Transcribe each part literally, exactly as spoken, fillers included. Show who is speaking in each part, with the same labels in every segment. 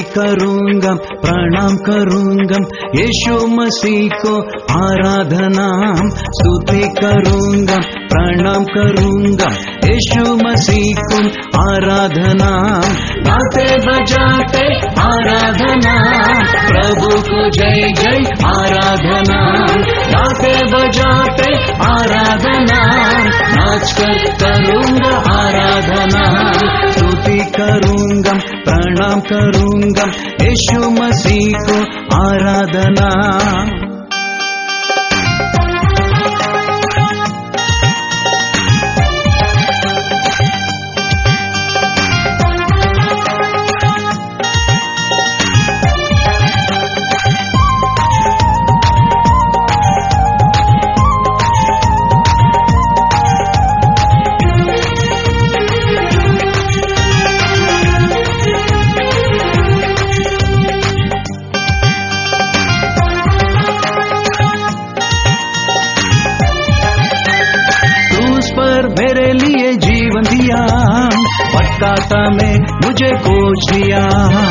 Speaker 1: करूंगा, प्रणाम करूंगा, यीशु मसीह को आराधना, स्तुति करूंगा, प्रणाम करूंगा, यीशु मसीह को आराधना, गाते बजाते आराधना, प्रभु को जय जय आराधना, गाते बजाते आराधना, नाच कर करूंगा आराधना, स्तुति करूंगा, प्रणाम करूंगा, यीशु मसीह को आराधना। मेरे लिए जीवन दिया, भटकाता में मुझे खोज लिया,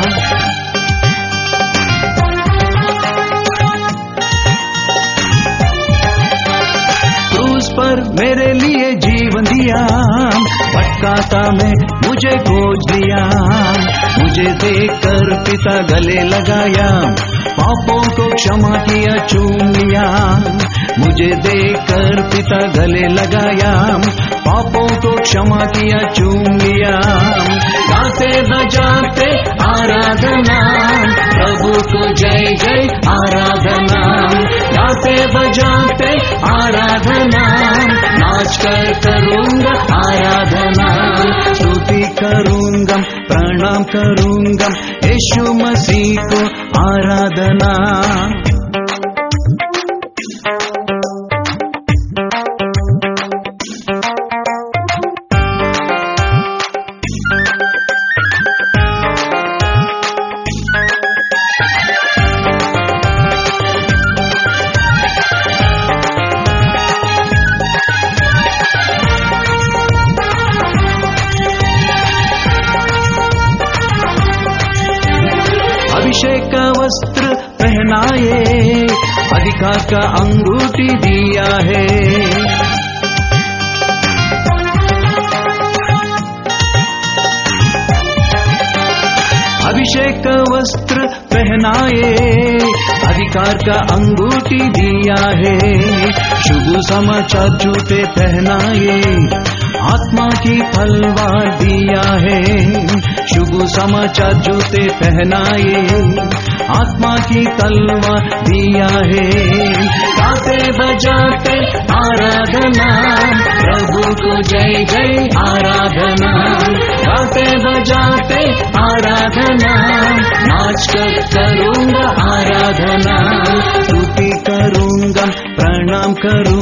Speaker 1: क्रूस पर मेरे लिए जीवन दिया, भटकाता में मुझे खोज लिया, मुझे देखकर पिता गले लगाया, पापों को क्षमा किया चूम लिया, मुझे देखकर पिता गले लगाया, पापों को क्षमा किया चूम लिया, गाते बजाते आराधना, प्रभु को जय जय आराधना, गाते बजाते आराधना, नाच कर करूंगा आराधना, स्तुति करूंगा, प्रणाम करूंगा, यीशु मसीह को आराधना। अभिषेक का वस्त्र पहनाए, अधिकार का अंगूठी दिया है, अभिषेक का वस्त्र पहनाए, अधिकार का अंगूठी दिया है, शुभ समाचार जूते पहनाए, आत्मा की तलवार दिया है, शुभ समाचार जूते पहनाए, आत्मा की तलवार दिया है, गाते बजाते आराधना, प्रभु को जय जय आराधना, गाते बजाते आराधना, नाच कर करूंगा आराधना, स्तुति करूंगा, प्रणाम करूंगा,